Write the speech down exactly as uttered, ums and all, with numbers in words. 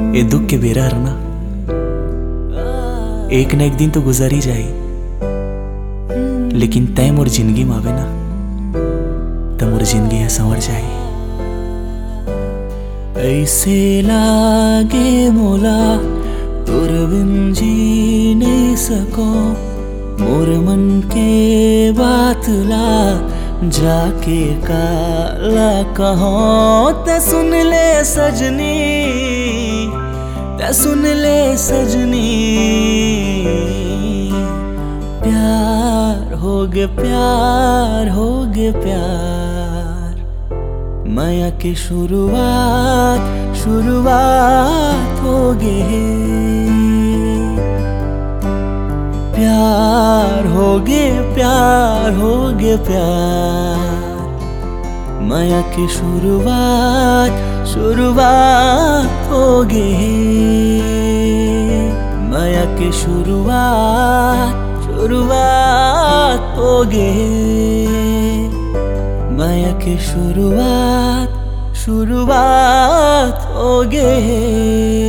ये दुख के बेरा हरना एक न एक दिन तो गुजर ही जाए, लेकिन तय मोर जिंदगी में आवे ना तो मोर जिंदगी है संवर जाए। ऐसे लागे मोला तोर बिन जी नहीं सको, मोर मन के बात ला जाके काला कहो। ते सुन ले सजनी, ते सुन ले सजनी, प्यार हो गे प्यार हो गे प्यार, माया की शुरुआत शुरुआत हो गे। प्यार हो गे प्यार हो गे प्यार, माया की शुरुआत शुरुआत हो गे। माया की शुरुआत शुरुआत हो गे। माया की शुरुआत शुरुआत हो गे।